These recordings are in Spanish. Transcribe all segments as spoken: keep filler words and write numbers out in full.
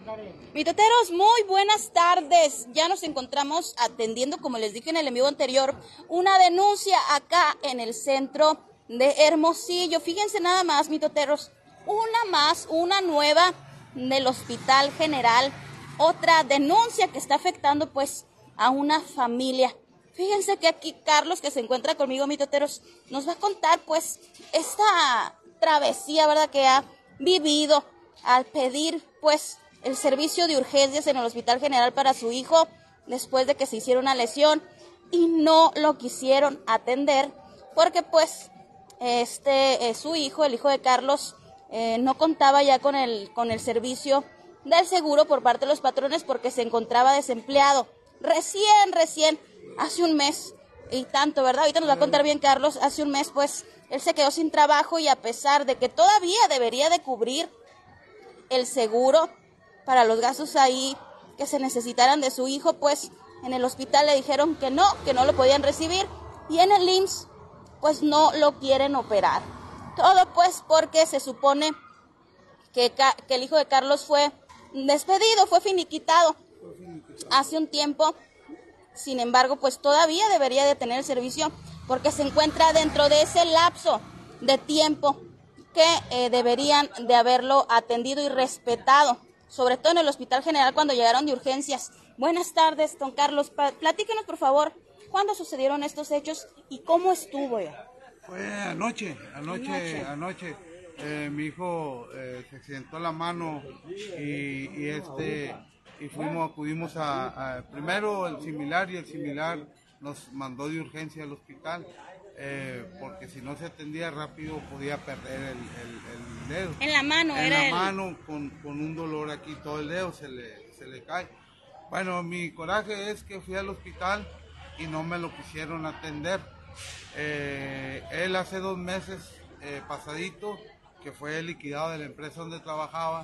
Mitoteros, muy buenas tardes. Ya nos encontramos atendiendo, como les dije en el en vivo anterior, una denuncia acá en el centro de Hermosillo. Fíjense nada más, mitoteros, una más, una nueva del Hospital General. Otra denuncia que está afectando pues a una familia. Fíjense que aquí Carlos, que se encuentra conmigo, mitoteros, nos va a contar pues esta travesía, ¿verdad?, que ha vivido al pedir pues el servicio de urgencias en el Hospital General para su hijo después de que se hiciera una lesión y no lo quisieron atender porque pues este eh, su hijo, el hijo de Carlos, eh, no contaba ya con el, con el servicio del seguro por parte de los patrones porque se encontraba desempleado. Recién, recién, hace un mes y tanto, ¿verdad? Ahorita nos va a contar bien Carlos, hace un mes pues él se quedó sin trabajo y a pesar de que todavía debería de cubrir el seguro para los gastos ahí que se necesitaran de su hijo, pues en el hospital le dijeron que no, que no lo podían recibir y en el I M S S pues no lo quieren operar. Todo pues porque se supone que, que el hijo de Carlos fue despedido, fue finiquitado hace un tiempo. Sin embargo, pues todavía debería de tener el servicio porque se encuentra dentro de ese lapso de tiempo que eh, deberían de haberlo atendido y respetado, sobre todo en el Hospital General cuando llegaron de urgencias. Buenas tardes, don Carlos. Platíquenos, por favor, ¿cuándo sucedieron estos hechos y cómo estuvo ya? Fue anoche, anoche, anoche. anoche. Eh, mi hijo eh, se accidentó la mano y, y este y fuimos, acudimos a, a primero el similar y el similar nos mandó de urgencia al hospital. Eh, porque si no se atendía rápido podía perder el, el, el dedo. En la mano, en era la el... mano con, con un dolor aquí, todo el dedo se le, se le cae. Bueno, mi coraje es que fui al hospital y no me lo quisieron atender. Eh, él hace dos meses eh, pasadito, que fue liquidado de la empresa donde trabajaba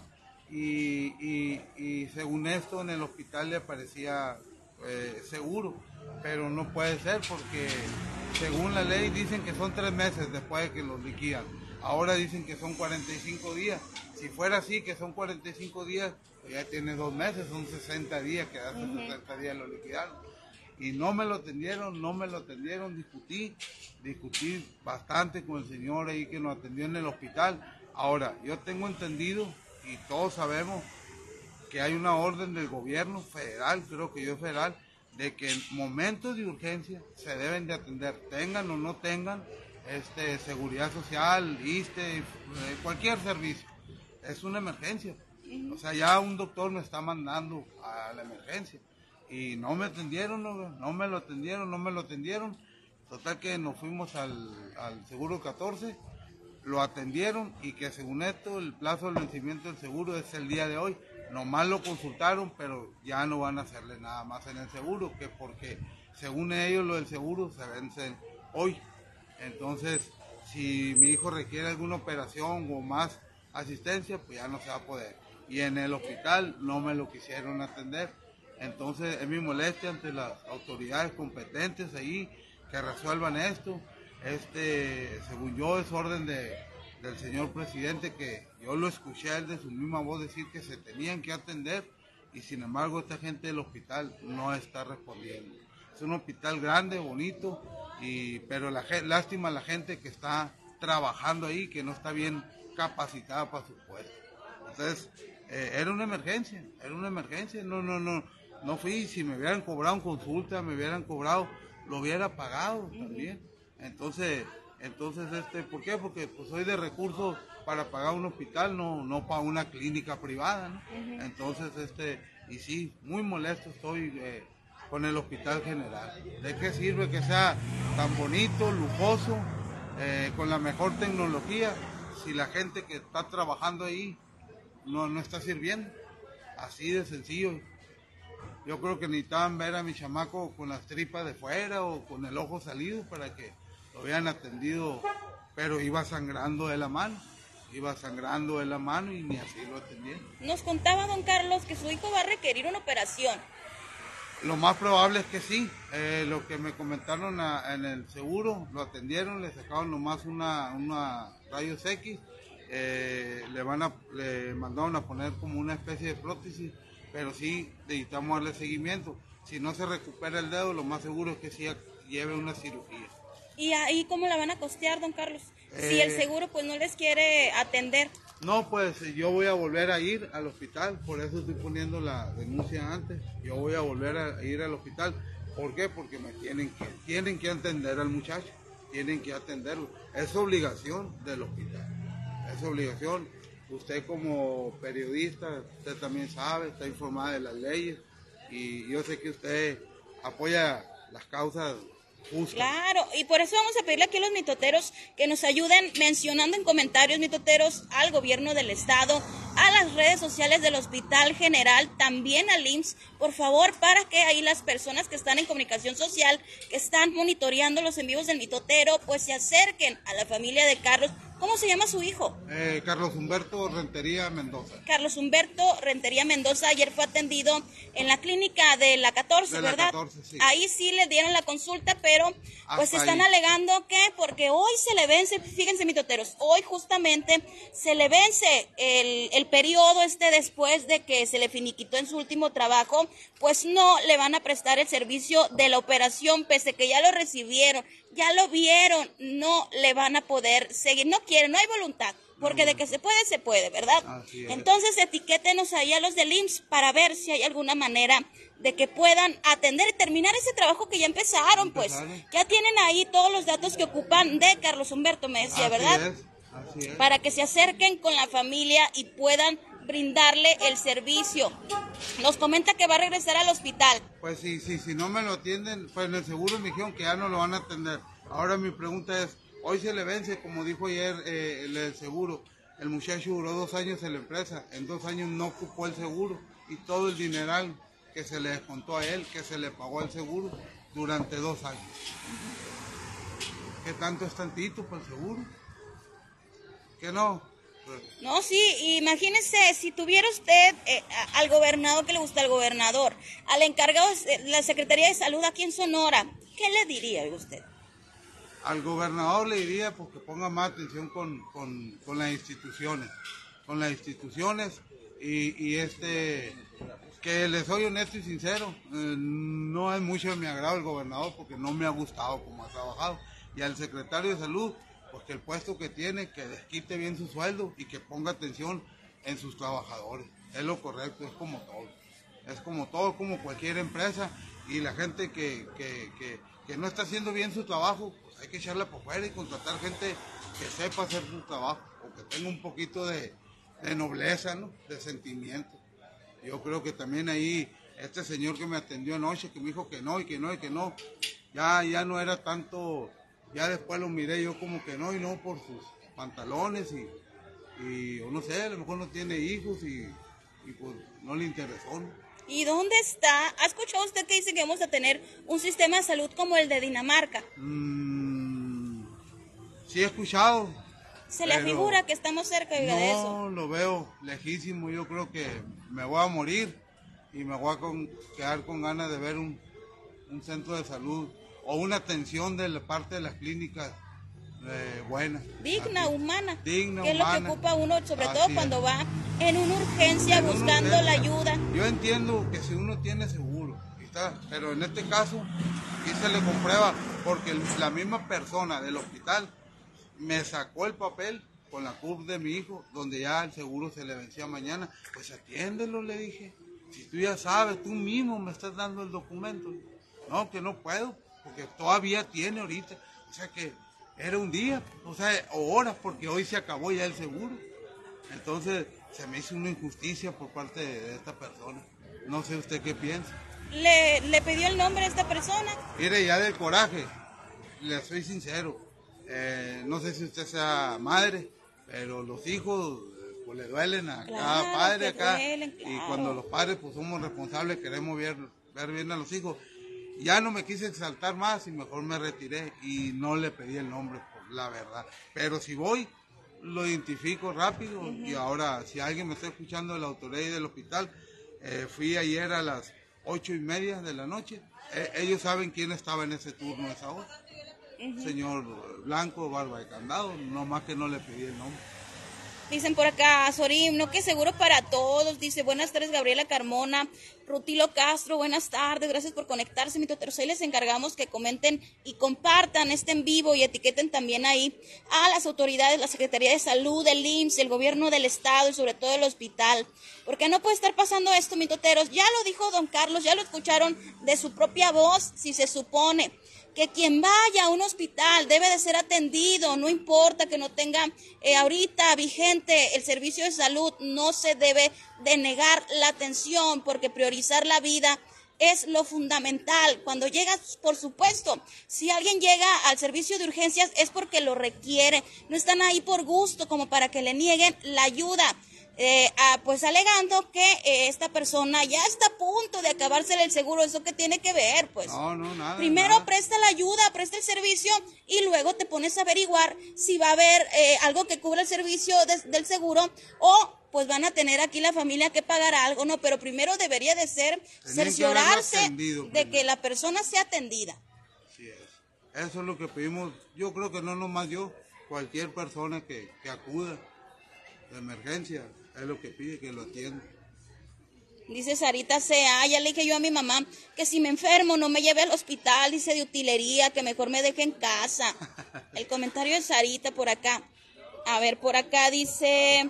y, y, y según esto en el hospital le parecía eh, seguro, pero no puede ser porque según la ley dicen que son tres meses después de que los liquidan. Ahora dicen que son cuarenta y cinco días. Si fuera así, que son cuarenta y cinco días, pues ya tiene dos meses, son sesenta días, que hace uh-huh. sesenta días lo liquidaron. Y no me lo atendieron, no me lo atendieron, discutí, discutí bastante con el señor ahí que nos atendió en el hospital. Ahora, yo tengo entendido, y todos sabemos, que hay una orden del gobierno federal, creo que yo federal, de que en momentos de urgencia se deben de atender, tengan o no tengan este, seguridad social, I S S S T E, eh, cualquier servicio. Es una emergencia. O sea, ya un doctor me está mandando a la emergencia. Y no me atendieron, no, no me lo atendieron, no me lo atendieron. Total que nos fuimos al, al seguro catorce, lo atendieron y que según esto el plazo del vencimiento del seguro es el día de hoy. Nomás lo consultaron, pero ya no van a hacerle nada más en el seguro, que porque según ellos lo del seguro se vence hoy. Entonces, si mi hijo requiere alguna operación o más asistencia, pues ya no se va a poder. Y en el hospital no me lo quisieron atender. Entonces es mi molestia ante las autoridades competentes ahí que resuelvan esto. Este, según yo, es orden de, del señor presidente, que yo lo escuché a él de su misma voz decir que se tenían que atender y sin embargo esta gente del hospital no está respondiendo. Es un hospital grande, bonito, y, pero la, lástima la gente que está trabajando ahí, que no está bien capacitada para su puesto. Entonces, eh, era una emergencia, era una emergencia, no, no, no. No fui, si me hubieran cobrado en consulta, me hubieran cobrado, lo hubiera pagado también. Entonces, entonces este, ¿por qué? Porque pues soy de recursos para pagar un hospital, no, no para una clínica privada, ¿no? Entonces, este, y sí, muy molesto estoy eh, con el Hospital General. ¿De qué sirve que sea tan bonito, lujoso, eh, con la mejor tecnología, si la gente que está trabajando ahí no, no está sirviendo? Así de sencillo. Yo creo que necesitaban ver a mi chamaco con las tripas de fuera o con el ojo salido para que lo hubieran atendido, pero iba sangrando de la mano, iba sangrando de la mano y ni así lo atendieron. Nos contaba don Carlos que su hijo va a requerir una operación. Lo más probable es que sí, eh, lo que me comentaron a, en el seguro, lo atendieron, le sacaron nomás una, una rayos X, eh, le van a, le mandaron a poner como una especie de prótesis, pero sí necesitamos darle seguimiento. Si no se recupera el dedo, lo más seguro es que sí lleve una cirugía. ¿Y ahí cómo la van a costear, don Carlos? Eh, si el seguro pues no les quiere atender. No, pues yo voy a volver a ir al hospital, por eso estoy poniendo la denuncia antes. Yo voy a volver a ir al hospital. ¿Por qué? Porque me tienen que, tienen que atender al muchacho, tienen que atenderlo. Es obligación del hospital, es obligación. Usted como periodista, usted también sabe, está informada de las leyes y yo sé que usted apoya las causas justas. Claro, y por eso vamos a pedirle aquí a los mitoteros que nos ayuden mencionando en comentarios, mitoteros, al gobierno del estado, a las redes sociales del Hospital General, también al I M S S, por favor, para que ahí las personas que están en comunicación social, que están monitoreando los en vivos del mitotero, pues se acerquen a la familia de Carlos. ¿Cómo se llama su hijo? Eh, Carlos Humberto Rentería Mendoza. Carlos Humberto Rentería Mendoza ayer fue atendido en la clínica de la catorce, de la ¿verdad? catorce, sí. Ahí sí le dieron la consulta, pero pues Hasta están ahí. alegando que porque hoy se le vence, fíjense mitoteros, hoy justamente se le vence el, el periodo este después de que se le finiquitó en su último trabajo, pues no le van a prestar el servicio de la operación, pese que ya lo recibieron, ya lo vieron, no le van a poder seguir, no quieren, no hay voluntad, porque de que se puede, se puede, ¿verdad? Así es. Entonces etiquétenos ahí a los del I M S S para ver si hay alguna manera de que puedan atender y terminar ese trabajo que ya empezaron, pues. Empezaron. Ya tienen ahí todos los datos que ocupan de Carlos Humberto, me decía, Así ¿verdad? es, así es. Para que se acerquen con la familia y puedan brindarle el servicio. Nos comenta que va a regresar al hospital. Pues sí, sí, si no me lo atienden, pues en el seguro me dijeron que ya no lo van a atender. Ahora mi pregunta es, hoy se le vence, como dijo ayer eh, el, el seguro, el muchacho duró dos años en la empresa, en dos años no ocupó el seguro y todo el dineral que se le descontó a él, que se le pagó al seguro durante dos años. ¿Qué tanto es tantito para el seguro? ¿Qué no? Pues, No, sí, imagínese, si tuviera usted eh, a- al gobernador, que le gusta al gobernador, al encargado de la Secretaría de Salud aquí en Sonora, ¿qué le diría usted? al gobernador le diría pues, que ponga más atención con, con, con las instituciones, con las instituciones y, y este, que les soy honesto y sincero, eh, no es mucho de mi agrado el gobernador porque no me ha gustado cómo ha trabajado, y al secretario de salud, porque el puesto que tiene, que desquite bien su sueldo y que ponga atención en sus trabajadores, es lo correcto, es como todo, es como todo, como cualquier empresa, y la gente que, que, que, que no está haciendo bien su trabajo, pues hay que echarla por fuera y contratar gente que sepa hacer su trabajo, o que tenga un poquito de, de nobleza, ¿no? De sentimiento. Yo creo que también ahí, este señor que me atendió anoche, que me dijo que no, y que no, y que no, ya, ya no era tanto, ya después lo miré yo como que no, y no por sus pantalones, y, y o no sé, a lo mejor no tiene hijos, y, y pues no le interesó, ¿no? ¿Y dónde está? ¿Ha escuchado usted que dice que vamos a tener un sistema de salud como el de Dinamarca? Mm, sí he escuchado. ¿Se le pero figura que estamos cerca oiga, de eso? No, lo veo lejísimo. Yo creo que me voy a morir y me voy a con- quedar con ganas de ver un, un centro de salud o una atención de la parte de las clínicas eh, buena. Digna, Aquí. humana. Digna, que es lo que humana. ocupa uno, sobre Así todo es. cuando va en una urgencia En una buscando urgencia. la ayuda. Yo entiendo que si uno tiene seguro, y está, pero en este caso, sí se le comprueba, porque el- la misma persona del hospital me sacó el papel con la C U R de mi hijo, donde ya el seguro se le vencía mañana. Pues atiéndelo, le dije. Si tú ya sabes, tú mismo me estás dando el documento. No, que no puedo, porque todavía tiene ahorita. O sea que era un día, o sea, o horas, porque hoy se acabó ya el seguro. Entonces, se me hizo una injusticia por parte de, de esta persona. No sé usted qué piensa. Le, le pidió el nombre a esta persona. Mire, ya del coraje, le soy sincero. Eh, no sé si usted sea madre, pero los hijos eh, pues le duelen a Claro, cada padre que acá. duelen, Y claro. cuando los padres pues somos responsables, queremos ver, ver bien a los hijos. Ya no me quise exaltar más y mejor me retiré y no le pedí el nombre, por la verdad. Pero si voy, lo identifico rápido. Uh-huh. Y ahora, si alguien me está escuchando de la autoridad y del hospital, eh, fui ayer a las ocho y media de la noche. Eh, ellos saben quién estaba en ese turno a esa hora. Uh-huh. Señor Blanco, barba de candado, no más que no le pedí el nombre. Dicen por acá, Sorim, no que seguro para todos. Dice, buenas tardes, Gabriela Carmona. Rutilo Castro, buenas tardes. Gracias por conectarse, mi toteros. Ahí les encargamos que comenten y compartan este en vivo y etiqueten también ahí a las autoridades, la Secretaría de Salud, el I M S S, el gobierno del estado y sobre todo el hospital. Porque no puede estar pasando esto, mi toteros. Ya lo dijo don Carlos, ya lo escucharon de su propia voz, si se supone que quien vaya a un hospital debe de ser atendido, no importa que no tenga eh, ahorita vigente el servicio de salud, no se debe de negar la atención porque priorizar la vida es lo fundamental. Cuando llegas, por supuesto, si alguien llega al servicio de urgencias es porque lo requiere, no están ahí por gusto como para que le nieguen la ayuda. Eh, ah, pues alegando que eh, esta persona ya está a punto de acabársele el seguro. ¿Eso qué tiene que ver? Pues no, no, nada, primero nada. Presta la ayuda, presta el servicio y luego te pones a averiguar si va a haber eh, algo que cubra el servicio de, del seguro o pues van a tener aquí la familia que pagar algo, ¿no? Pero primero debería de ser Tenían cerciorarse que atendido, de que la persona sea atendida. Así es. Eso es lo que pedimos. Yo creo que no nomás yo, cualquier persona que, que acuda de emergencia, es lo que pide, que lo atienda. Dice Sarita C A, ya le dije yo a mi mamá que si me enfermo no me lleve al hospital, dice de utilería, que mejor me deje en casa. El comentario de Sarita por acá. A ver, por acá dice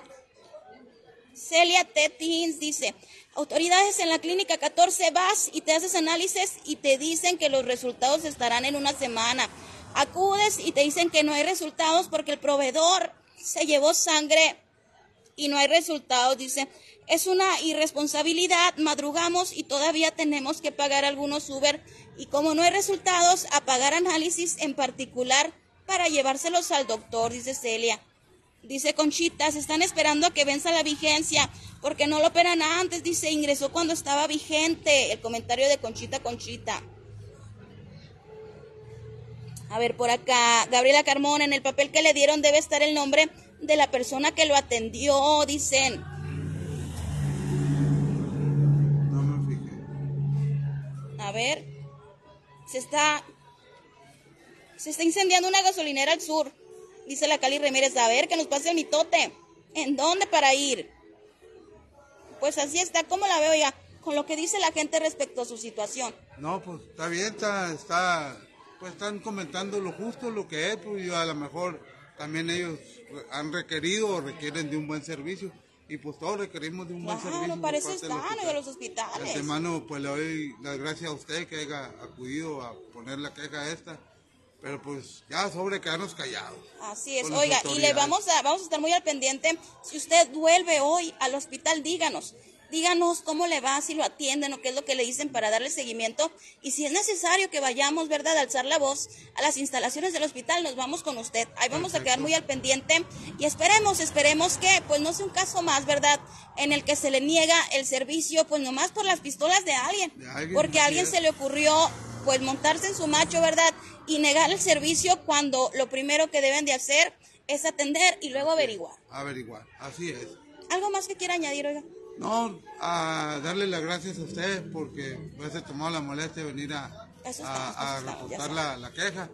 Celia Tetins, dice, autoridades en la clínica catorce, vas y te haces análisis y te dicen que los resultados estarán en una semana. Acudes y te dicen que no hay resultados porque el proveedor se llevó sangre y no hay resultados, dice, es una irresponsabilidad, madrugamos y todavía tenemos que pagar algunos Uber y como no hay resultados, a pagar análisis en particular para llevárselos al doctor, dice Celia. Dice Conchita, se están esperando a que venza la vigencia, porque no lo operan antes, dice, ingresó cuando estaba vigente. El comentario de Conchita, Conchita. A ver, por acá, Gabriela Carmona, en el papel que le dieron debe estar el nombre de la persona que lo atendió, dicen. No me fijé. A ver, se está, se está incendiando una gasolinera al sur, dice la Cali Ramírez. A ver, que nos pase el mitote. ¿En dónde para ir? Pues así está, ¿cómo la veo ya? Con lo que dice la gente respecto a su situación. No, pues está bien, está, está, pues están comentando lo justo, lo que es, pues yo a lo mejor también ellos han requerido o requieren de un buen servicio y pues todos requerimos de un Claro, buen servicio. para eso están de los hospitales. De antemano, pues le doy las gracias a usted que haya acudido a poner la queja esta, pero pues ya sobre quedarnos callados. Así es, oiga, y le vamos a, vamos a estar muy al pendiente. Si usted vuelve hoy al hospital, díganos. Díganos cómo le va, si lo atienden o qué es lo que le dicen para darle seguimiento. Y si es necesario que vayamos, ¿verdad?, a alzar la voz a las instalaciones del hospital, nos vamos con usted. Ahí vamos Perfecto. a quedar muy al pendiente y esperemos, esperemos que pues no sea un caso más, ¿verdad?, en el que se le niega el servicio, pues nomás por las pistolas de alguien. De alguien porque a alguien es. se le ocurrió pues montarse en su macho, ¿verdad?, y negar el servicio cuando lo primero que deben de hacer es atender y luego averiguar. Averiguar, así es. ¿Algo más que quiera añadir, oiga? No, a darle las gracias a ustedes porque pues, se tomó la molestia de venir a, a, a reportar la, la queja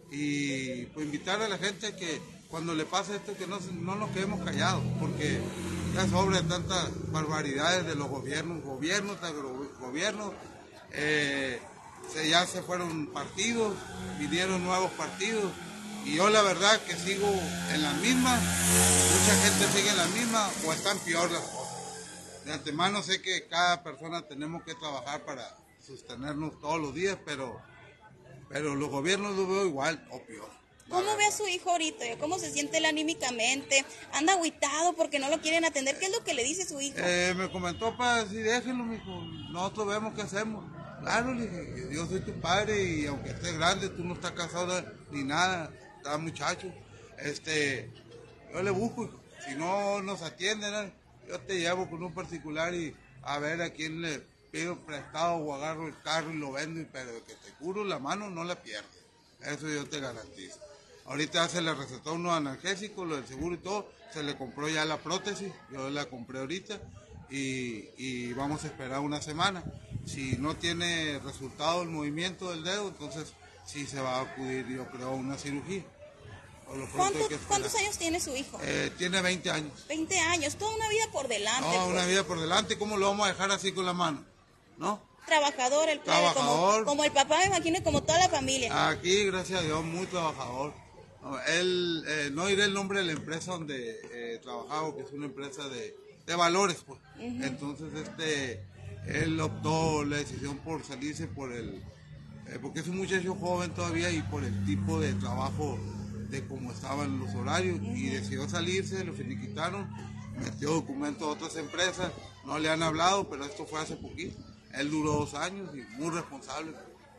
y pues invitar a la gente que cuando le pase esto que no, no nos quedemos callados porque ya sobre tantas barbaridades de los gobiernos, gobiernos, gobiernos, eh, se, ya se fueron partidos, vinieron nuevos partidos y yo la verdad que sigo en la misma, mucha gente sigue en la misma o están peor las cosas. De antemano sé que cada persona tenemos que trabajar para sostenernos todos los días, pero, pero los gobiernos los veo igual o peor. ¿Cómo ve a su hijo ahorita? ¿Cómo se siente él anímicamente? ¿Anda agüitado porque no lo quieren atender? ¿Qué es lo que le dice su hijo? Eh, me comentó para decir, déjenlo, mijo, nosotros vemos qué hacemos. Claro, le dije, yo soy tu padre y aunque estés grande, tú no estás casado ni nada, estás muchacho. Este, yo le busco, si no nos atienden, ¿no? Yo te llevo con un particular y a ver a quién le pido prestado o agarro el carro y lo vendo, pero que te juro la mano no la pierdes. Eso yo te garantizo. Ahorita se le recetó unos analgésicos, lo del seguro y todo, se le compró ya la prótesis, yo la compré ahorita y, y vamos a esperar una semana. Si no tiene resultado el movimiento del dedo, entonces sí se va a acudir, yo creo, a una cirugía. por lo pronto ¿Cuánto, hay que esperar. ¿Cuántos años tiene su hijo? Eh, tiene veinte años. veinte años, toda una vida por delante. No, pues. una vida por delante, ¿cómo lo vamos a dejar así con la mano? ¿No? Trabajador, el plebe, Trabajador. Como, como el papá, me imagino, y como toda la familia. Aquí, gracias a Dios, muy trabajador. No, él, eh, no diré el nombre de la empresa donde eh, trabajaba, que es una empresa de, de valores, pues. Uh-huh. Entonces, este, él optó la decisión por salirse por el, eh, porque es un muchacho joven todavía y por el tipo de trabajo, de cómo estaban los horarios, uh-huh. y decidió salirse, lo finiquitaron, metió documentos a otras empresas, no le han hablado, pero esto fue hace poquito. Él duró dos años y muy responsable.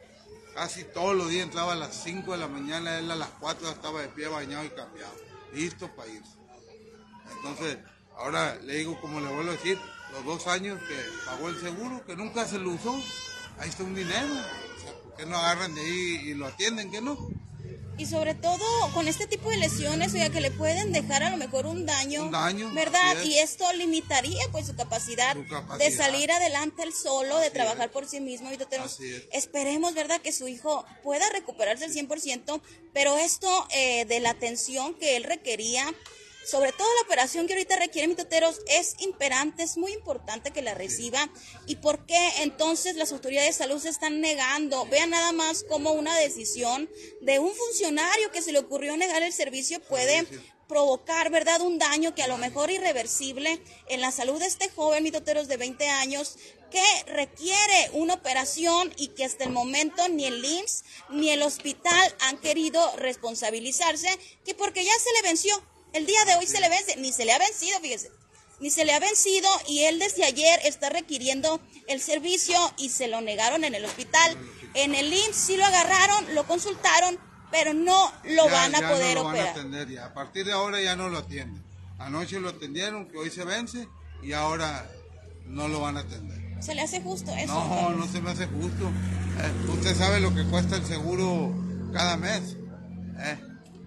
Casi todos los días entraba a las cinco de la mañana, él a las cuatro ya estaba de pie, bañado y cambiado, listo para irse. Entonces, ahora le digo, como le vuelvo a decir, los dos años que pagó el seguro, que nunca se lo usó, ahí está un dinero. O sea, ¿por qué no agarran de ahí y lo atienden? ¿Qué no? Y sobre todo con este tipo de lesiones, o sea, que le pueden dejar a lo mejor un daño, un daño, ¿verdad? Y esto limitaría pues su capacidad, su capacidad. de salir adelante él solo, así de trabajar es. por sí mismo. Y tenemos, así es. Esperemos, ¿verdad?, que su hijo pueda recuperarse al cien por ciento, pero esto eh, de la atención que él requería, sobre todo la operación que ahorita requiere Mitoteros, es imperante, es muy importante que la reciba. ¿Y por qué entonces las autoridades de salud se están negando? Vean nada más cómo una decisión de un funcionario que se le ocurrió negar el servicio puede provocar, ¿verdad?, un daño que a lo mejor irreversible en la salud de este joven Mitoteros de veinte años, que requiere una operación y que hasta el momento ni el I M S S ni el hospital han querido responsabilizarse, que porque ya se le venció. El día de hoy se le vence, ni se le ha vencido, fíjese, ni se le ha vencido, y él desde ayer está requiriendo el servicio y se lo negaron en el hospital. En el I M S S sí lo agarraron, lo consultaron, pero no lo ya, van a ya poder no lo operar. Van a atender ya. A partir de ahora ya no lo atienden. Anoche lo atendieron, que hoy se vence, y ahora no lo van a atender. ¿Se le hace justo eso? No, no se me hace justo. Eh, usted sabe lo que cuesta el seguro cada mes. Eh,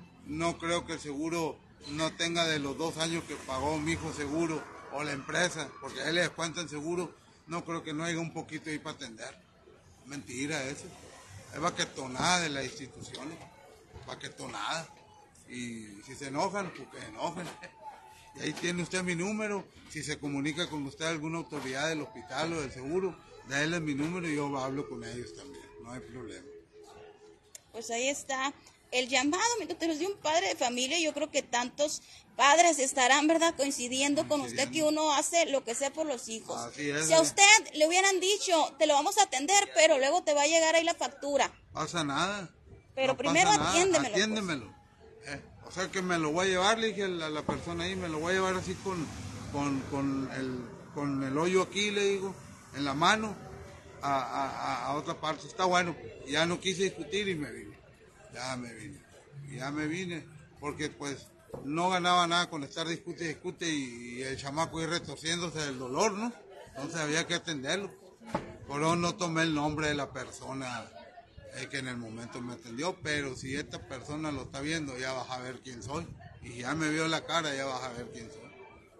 no creo que el seguro no tenga de los dos años que pagó mi hijo seguro o la empresa, porque a él le descuentan seguro, no creo que no haya un poquito ahí para atender. Mentira eso. Es baquetonada de las instituciones, baquetonada. Y si se enojan, pues que enojen. Y ahí tiene usted mi número. Si se comunica con usted alguna autoridad del hospital o del seguro, déle mi número y yo hablo con ellos también. No hay problema. Pues ahí está el llamado, Mitoteros, de un padre de familia. Yo creo que tantos padres estarán, ¿verdad?, coincidiendo, coincidiendo con usted, que uno hace lo que sea por los hijos. Así es. Si a usted le hubieran dicho, te lo vamos a atender, pero luego te va a llegar ahí la factura. Pasa nada. Pero no primero pasa atiéndemelo. Atiéndemelo. Pues. Eh, o sea que me lo voy a llevar, le dije a la, la persona ahí, me lo voy a llevar así con, con, con, el, con el hoyo aquí, le digo, en la mano, a, a, a otra parte. Está bueno. Ya no quise discutir y me vine. Ya me vine. Ya me vine. Porque pues no ganaba nada con estar discute y discute y, y el chamaco ir retorciéndose del dolor, ¿no? Entonces había que atenderlo. Por eso no tomé el nombre de la persona eh, que en el momento me atendió, pero si esta persona lo está viendo, ya vas a ver quién soy. Y ya me vio la cara, ya vas a ver quién soy.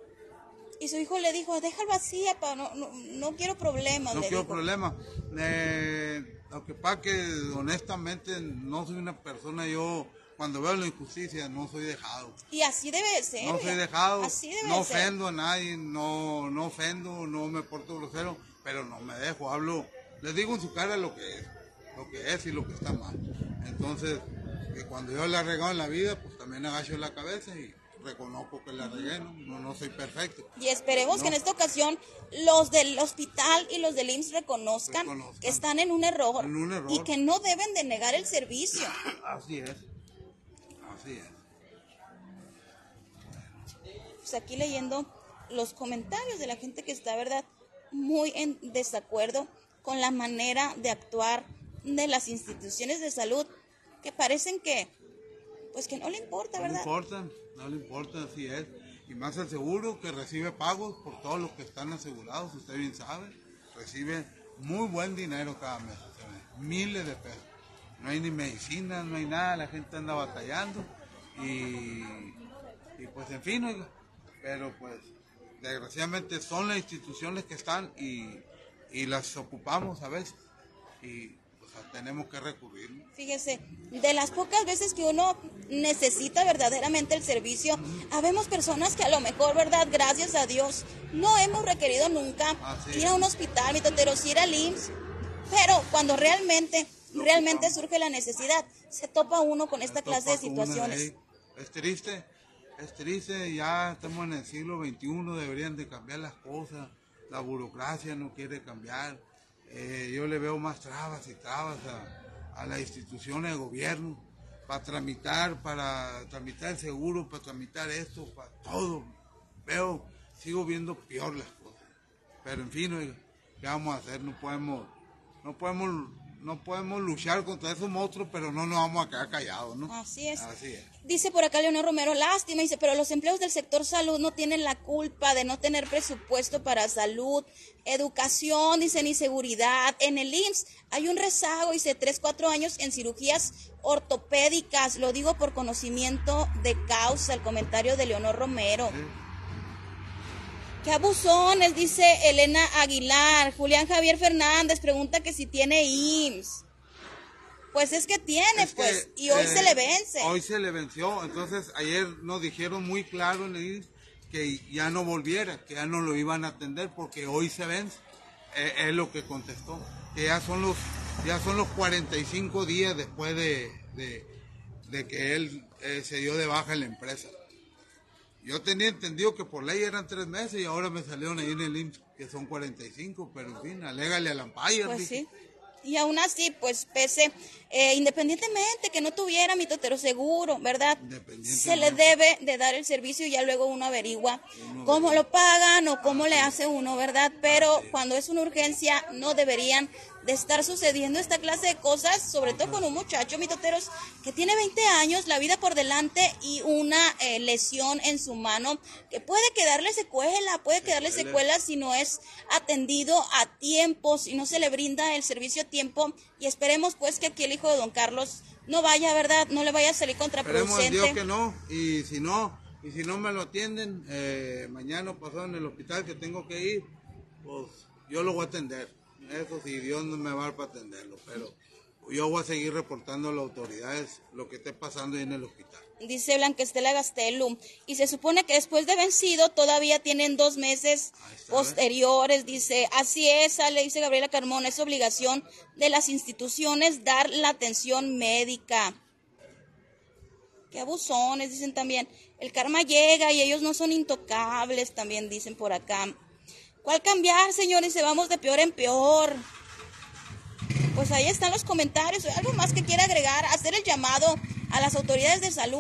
Y su hijo le dijo, déjalo así, papá, no, no, no quiero problemas. No le quiero dijo. problemas. Eh, lo que pasa que honestamente no soy una persona, yo cuando veo la injusticia no soy dejado. Y así debe de ser. No soy dejado, así debe no de ser. ofendo a nadie, no, no ofendo, no me porto grosero, pero no me dejo, hablo, les digo en su cara lo que es, lo que es y lo que está mal. Entonces, que cuando yo la regado en la vida, pues también agacho la cabeza y reconozco que la regué, no, no, no soy perfecto. Y esperemos no. que en esta ocasión los del hospital y los del I M S S reconozcan, reconozcan que están en un, error, en un error y que no deben de negar el servicio. Así es, así es. Pues aquí leyendo los comentarios de la gente que está, ¿verdad?, muy en desacuerdo con la manera de actuar de las instituciones de salud, que parecen que, pues que no le importa, ¿verdad? No le importa, no le importa, así es. Y más el seguro, que recibe pagos por todos los que están asegurados, usted bien sabe, recibe muy buen dinero cada mes, miles de pesos. No hay ni medicina, no hay nada, la gente anda batallando y, y pues en fin, oiga, pero pues desgraciadamente son las instituciones que están y, y las ocupamos a veces y pues sea, tenemos que recurrir, ¿no? Fíjese, de las pocas veces que uno necesita verdaderamente el servicio, habemos personas que a lo mejor, ¿verdad? Gracias a Dios, no hemos requerido nunca Así ir a un hospital, mi totero, sí ir al I M S S, pero cuando realmente, Lo realmente ocupamos. surge la necesidad, se topa uno con esta Se clase de topa con una situaciones. ley. Es triste, es triste, ya estamos en el siglo veintiuno, deberían de cambiar las cosas, la burocracia no quiere cambiar, eh, yo le veo más trabas y trabas a, a las instituciones de gobierno, para tramitar, para tramitar el seguro, para tramitar esto, para todo, veo, sigo viendo peor las cosas, pero en fin, oiga, ¿qué vamos a hacer? No podemos, no podemos... No podemos luchar contra esos monstruos, pero no nos vamos a quedar callados, ¿no? Así es. Así es. Dice por acá Leonor Romero, lástima, dice, pero los empleados del sector salud no tienen la culpa de no tener presupuesto para salud, educación, dice, ni seguridad. En el I M S S hay un rezago, dice, tres, cuatro años en cirugías ortopédicas. Lo digo por conocimiento de causa, el comentario de Leonor Romero. Sí. Qué abusones, dice Elena Aguilar. Julián Javier Fernández pregunta que si tiene I M S S. Pues es que tiene, Es que, pues, y hoy eh, se le vence. Hoy se le venció, entonces ayer nos dijeron muy claro en el I M S S que ya no volviera, que ya no lo iban a atender porque hoy se vence. Eh, es lo que contestó, que ya son los, ya son los cuarenta y cinco días después de, de, de que él eh, se dio de baja en la empresa. Yo tenía entendido que por ley eran tres meses y ahora me salieron ahí en el I M S S que son cuarenta y cinco, pero en fin, alégale a la ampalla. Pues dije. sí. Y aún así, pues pese, eh, independientemente que no tuviera mi totero seguro, ¿verdad? Se le debe de dar el servicio y ya luego uno averigua Uno cómo averigua. lo pagan o cómo le hace uno, ¿verdad? Pero Así es. cuando es una urgencia no deberían de estar sucediendo esta clase de cosas, sobre todo con un muchacho, mi toteros, que tiene veinte años, la vida por delante y una eh, lesión en su mano que puede quedarle secuela, puede quedarle secuelas si no es atendido a tiempo, si no se le brinda el servicio a tiempo, y esperemos pues que aquí el hijo de don Carlos no vaya, ¿verdad? No le vaya a salir Esperemos en Dios contraproducente. que no, y si no, y si no me lo atienden, eh, mañana o pasado en el hospital que tengo que ir, pues yo lo voy a atender. Eso sí, Dios no me va a dar para atenderlo, pero yo voy a seguir reportando a las autoridades lo que esté pasando ahí en el hospital. Dice Blanca Estela Gastelum, y se supone que después de vencido todavía tienen dos meses Ahí está, posteriores, dice, así es, le dice Gabriela Carmona, es obligación de las instituciones dar la atención médica. Qué abusones, dicen también, el karma llega y ellos no son intocables, también dicen por acá. ¿Cuál cambiar, señores? Se vamos de peor en peor. Pues ahí están los comentarios. ¿Algo más que quiera agregar? Hacer el llamado a las autoridades de salud.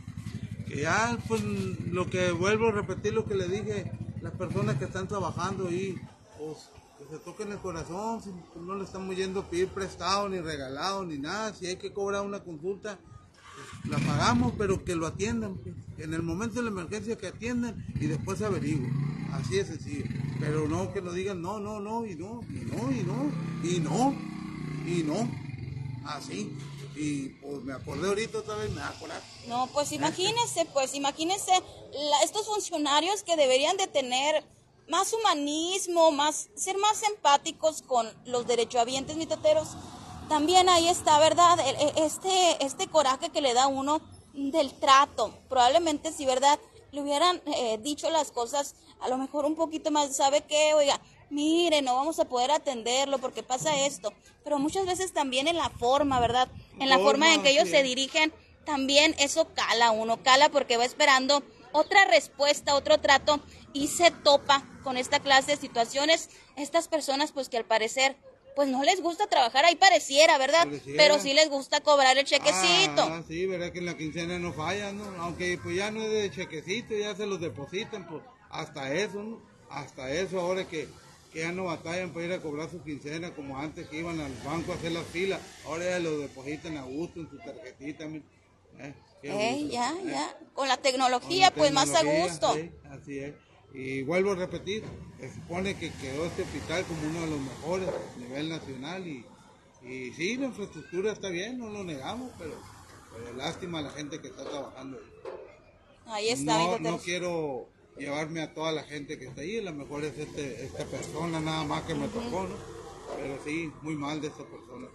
Que ya, pues, lo que vuelvo a repetir, lo que le dije, las personas que están trabajando ahí, pues, que se toquen el corazón, si no le estamos yendo a pedir prestado, ni regalado, ni nada, si hay que cobrar una consulta, pues, la pagamos, pero que lo atiendan, pues. En el momento de la emergencia que atiendan y después se averigüe, así es sencillo, pero no que nos digan no, no, no, y no, y no, y no, y no, y no, así. Y pues me acordé ahorita otra vez, me va a acordar. No, pues imagínense, pues imagínense la, estos funcionarios que deberían de tener más humanismo, más ser más empáticos con los derechohabientes mitoteros. También ahí está, ¿verdad? El, este, este coraje que le da uno del trato. Probablemente si, ¿verdad? Le hubieran eh, dicho las cosas a lo mejor un poquito más, ¿sabe qué? Oiga, mire, no vamos a poder atenderlo porque pasa esto. Pero muchas veces también en la forma, ¿verdad? En la Forma, forma en que ellos sí. se dirigen, también eso cala uno, cala porque va esperando otra respuesta, otro trato y se topa con esta clase de situaciones. Estas personas pues que al parecer pues no les gusta trabajar ahí pareciera, ¿verdad? Pareciera. Pero sí les gusta cobrar el chequecito. Ah, sí, verdad que en la quincena no falla, ¿no? Aunque pues ya no es de chequecito, ya se los depositan, pues hasta eso, ¿no? Hasta eso ahora que, que ya no batallan para ir a cobrar su quincena como antes que iban al banco a hacer las filas, ahora ya los depositan a gusto en su tarjetita, ¿eh? Qué Eh, gusto, ya, ¿eh? ya, con la Con tecnología la pues más a tecnología, gusto. sí, así es. Y vuelvo a repetir, se supone que quedó este hospital como uno de los mejores a nivel nacional y, y sí, la infraestructura está bien, no lo negamos, pero, pero lástima a la gente que está trabajando ahí. Ahí está, No, mi no Totero. quiero llevarme a toda la gente que está ahí, a lo mejor es este, esta persona nada más que me tocó, ¿no? Pero sí, muy mal de esta persona.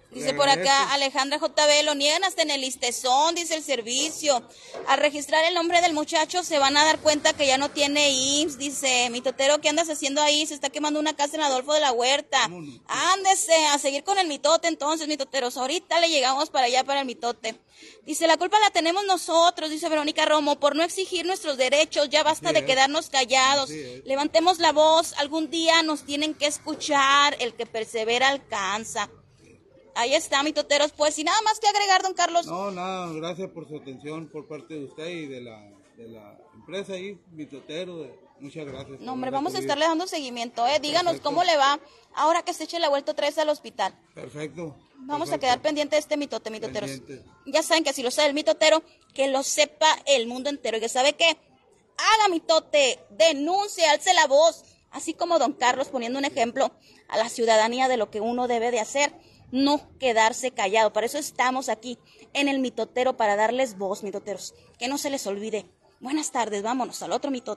Dice por acá Alejandra J B, lo niegan hasta en el listezón, dice el servicio. Al registrar el nombre del muchacho se van a dar cuenta que ya no tiene I M S S. Dice, mitotero, ¿qué andas haciendo ahí? Se está quemando una casa en Adolfo de la Huerta. Ándese a seguir con el mitote entonces, mitoteros. Ahorita le llegamos para allá, para el mitote. Dice, la culpa la tenemos nosotros, dice Verónica Romo, por no exigir nuestros derechos. Ya basta de quedarnos callados. Levantemos la voz. Algún día nos tienen que escuchar. El que persevera alcanza. Ahí está, mitoteros, pues, y nada más que agregar, don Carlos. No, nada, gracias por su atención por parte de usted y de la, de la empresa ahí, mitotero, muchas gracias. No, hombre, vamos a estarle dando seguimiento, eh, díganos Perfecto. Cómo le va ahora que se eche la vuelta otra vez al hospital. Perfecto. Vamos Perfecto. a quedar pendiente de este mitote, mitoteros. Pendiente. Ya saben que si lo sabe el mitotero, que lo sepa el mundo entero, y que sabe qué, haga mitote, denuncie, alce la voz, así como don Carlos poniendo un ejemplo a la ciudadanía de lo que uno debe de hacer. No quedarse callado. Para eso estamos aquí en el mitotero, para darles voz, mitoteros. Que no se les olvide. Buenas tardes, vámonos al otro mitote.